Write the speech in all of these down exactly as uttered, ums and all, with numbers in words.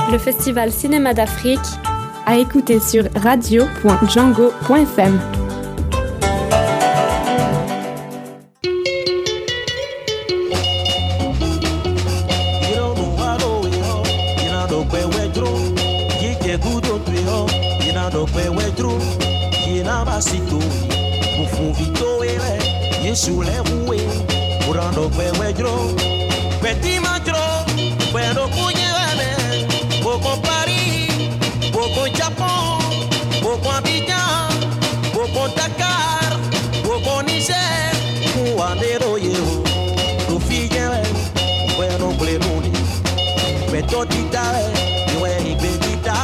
Le Festival Cinéma d'Afrique, à écouter sur radio point django point f m. Petit matro, pero puñale, poco París, poco Japón, poco Abidjan, poco Dakar, poco Niger, Cuandero yo, tu fille, bueno plenuni, pero tita, yo es bendita.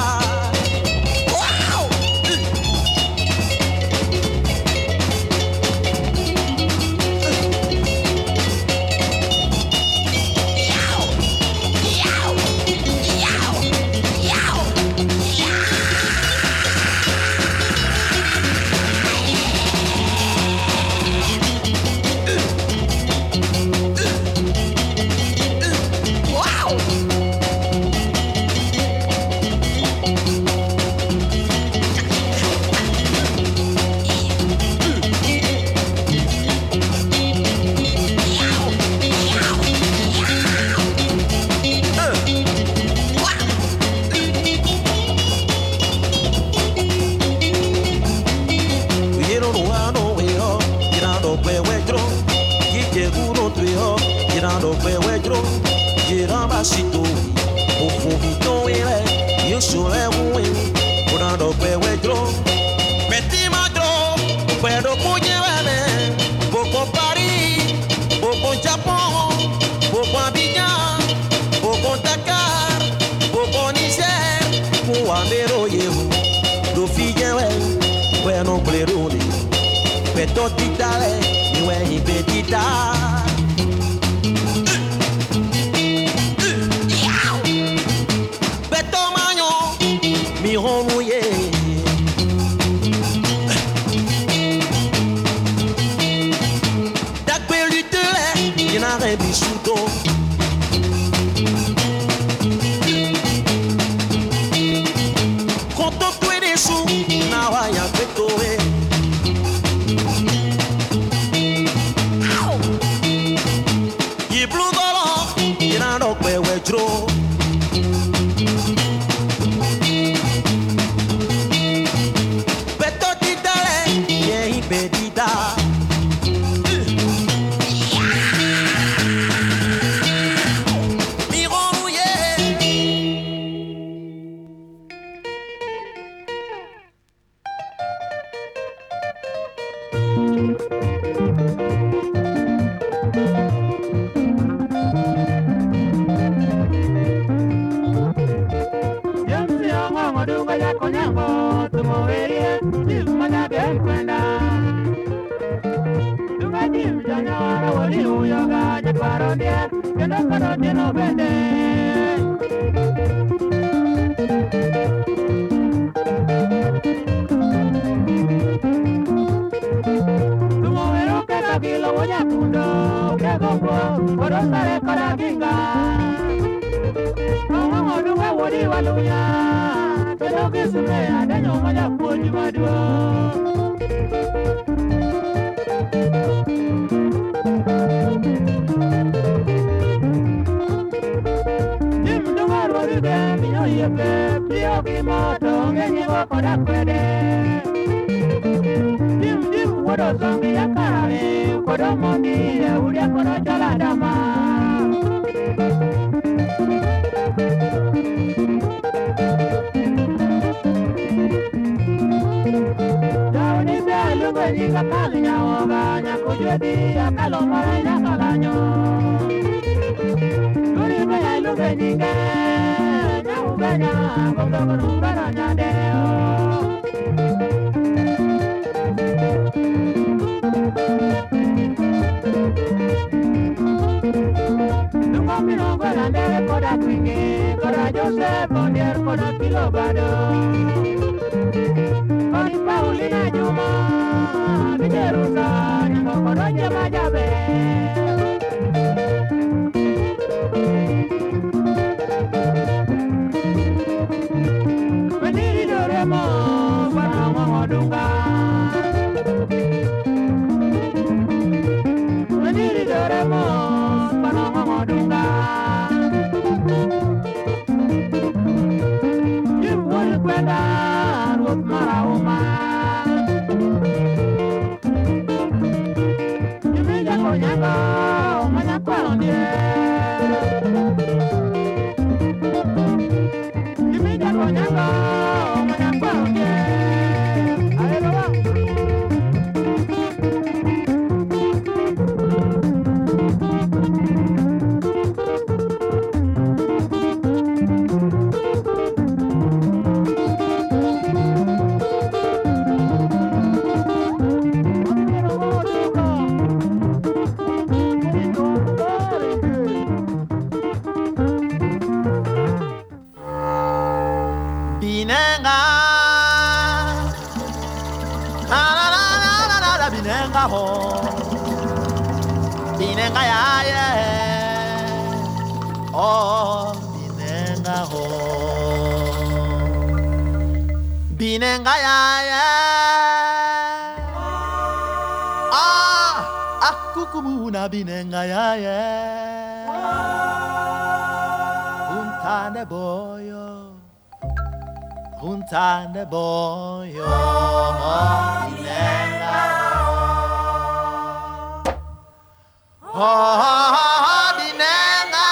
Binenga ya ya Untane boyo Untane boyo Binenga Oh Binenga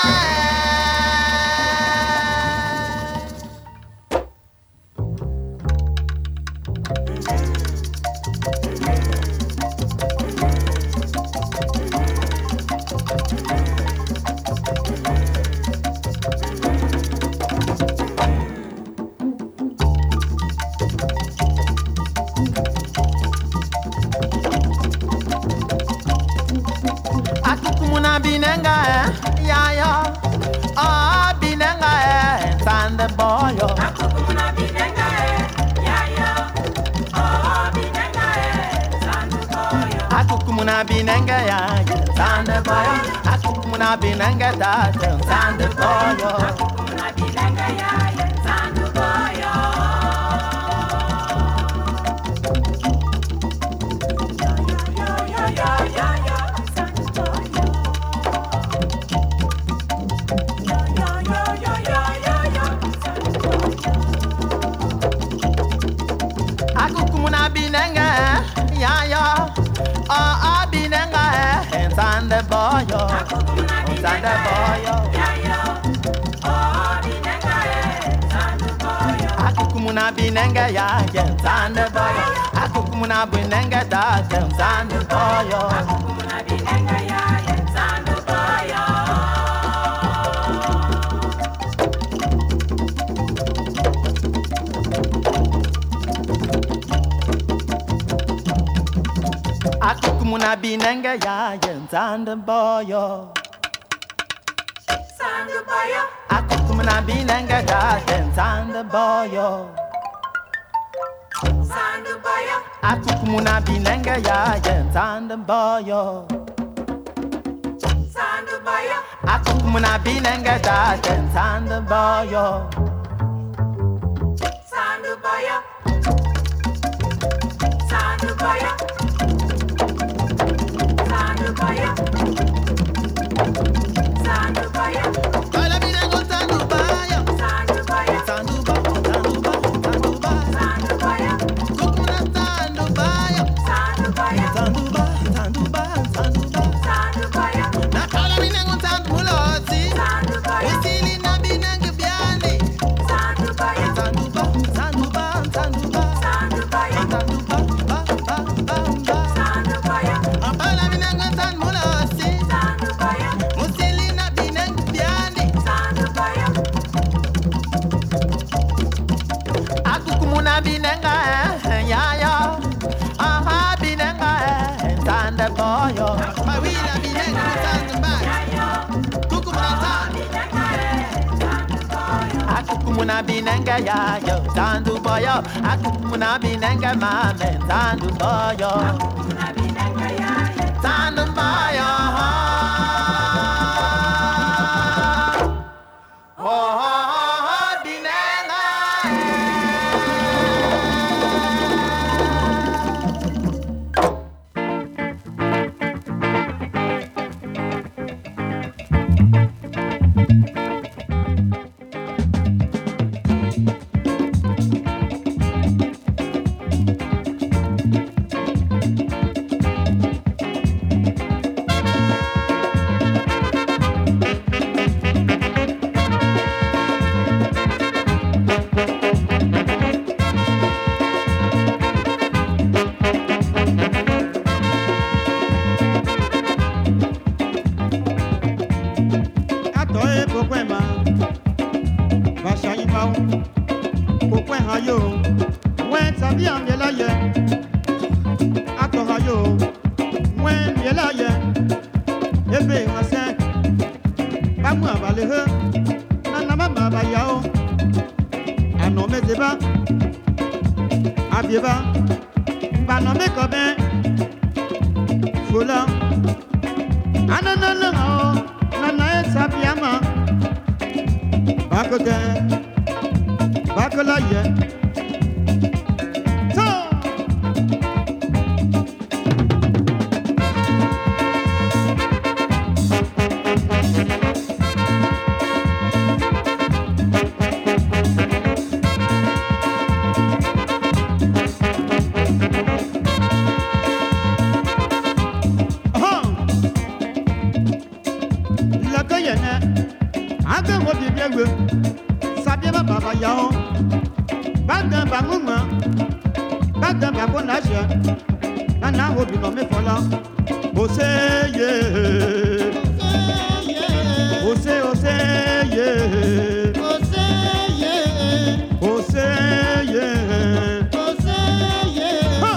Binenga eh, ya ya, ah binenga eh, tande boyo. Akukumuna binenga eh, ya ya, ah binenga eh, tande boyo. Akukumuna binenga ya ya, tande boyo. Akukumuna binenga da tande boyo. Akukumuna binenga ya ya, tande boyo. Yo yo yo yo yo yo, tande boyo. Akukumuna binenga ya ya, ah ah binenga eh, tande boyo. Tande boyo. Ya ya, ah binenga eh, tande boyo. Akukumuna binenga ya ya, tande boyo. Akukumuna binenga da tande boyo. Akukumuna binenga ya ya, tande boyo. Akukumuna binenga ya ya, tande boyo. Tande boyo. Akukumuna binenga da tande boyo. Tande boyo. Akukumuna binenga ya ya, tande boyo. Tande boyo. Akukumuna binenga da tande boyo. Tande boyo. Tande boyo. Tande boyo. Tande boyo. Kala binengo tande boyo. Tande boyo. Tande boyo, tande boyo, tande boyo. Tande boyo. Akukumuna tande boyo. Tande boyo. Tande boyo, tande boyo, tande boyo. Tande boyo. Nakala binengo tande mulozi. Tande boyo. Usili na binengo byani. Tande boyo. Tande boyo, tande boyo, tande boyo. Tande boyo. Tande boyo, ba ba ba ba. Tande boyo. Nakala binengo tande mulozi. Tande boyo. Usili na binengo byani. Tande boyo. Akukumuna binenga eh, ya ya, aha binenga eh, tande boyo. Mawila binenga tande boyo. Kukumuna tande. Akukumuna binenga ya ya, tande boyo. Akukumuna binenga mame tande boyo. Akukumuna binenga ya ya. Tande boyo. Oh, oh, oh, binenga. hao ko kwen ha yo wen tabi am ye la ye ato ha yo wen ye la ye ebe ha se ba mu abale he na na ma ba ya o ano me de ba abie ba ba no me ko ben fola anana na na na tabi ama bakote bakola ye so oh la koyene aga mo bi biawe sabia ba baba yao baga banguma baga babona je na na ho bi no me fola oseye ose oseye oseye oseye oseye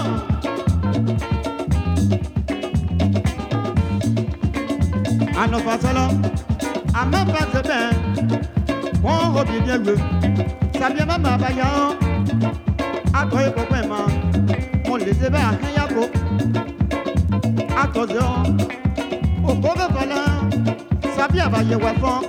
ano fasala ama fase ben won ho bi biawe sabia ba baba yao akoy ko pe ma mo le se ba ya ko akozo o ko be bala sabia ba ye wa fon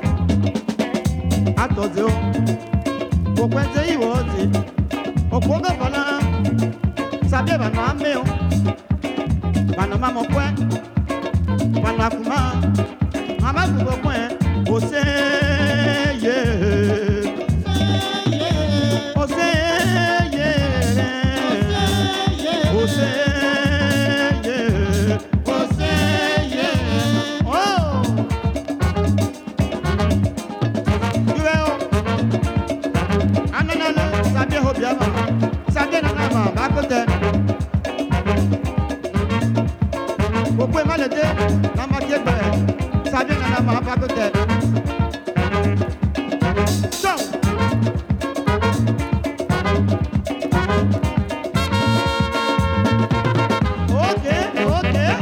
atozo o ko te iwo ti o ko be bala sabia ba na me o ba na ma mo kwe ba na kuma mama ku ko kwe o se ye o se ye o se ye o se ye oh you know anana na sabia ho bia ma sabia na na ma ba ko te o pe ma le de na ma ke gbe sabia na na ma ba ko te so okay okay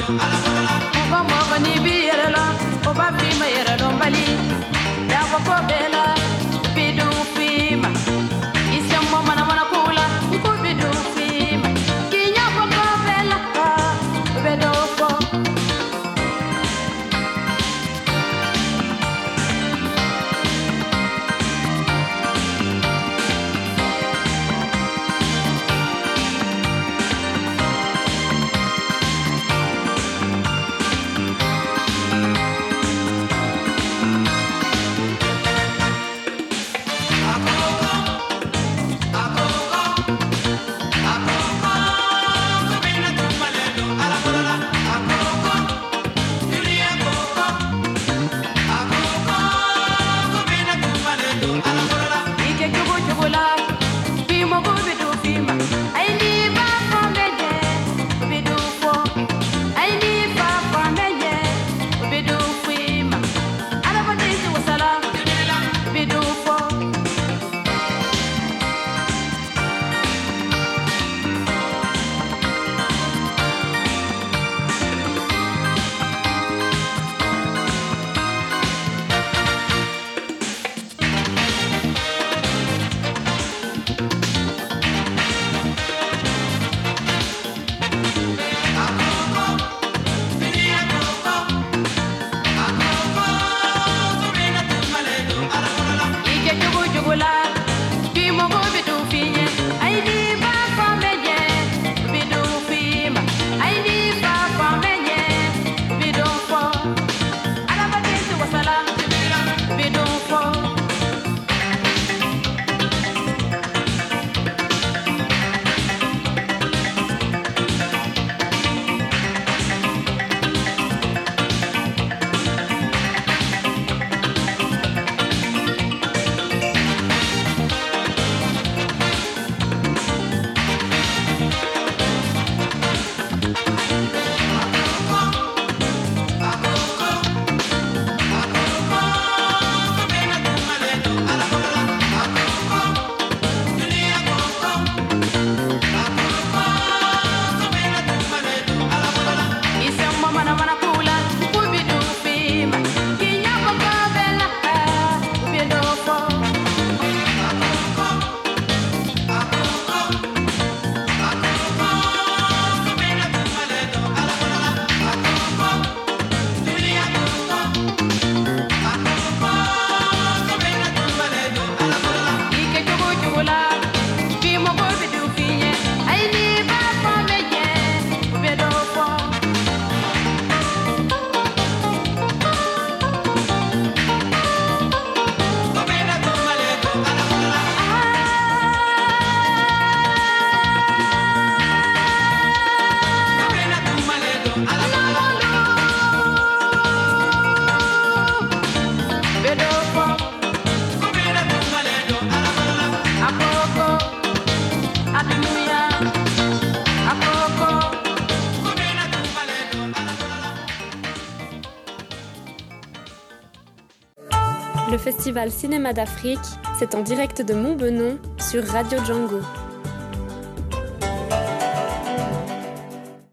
Le Festival Cinéma d'Afrique, c'est en direct de Montbenon sur Radio Django.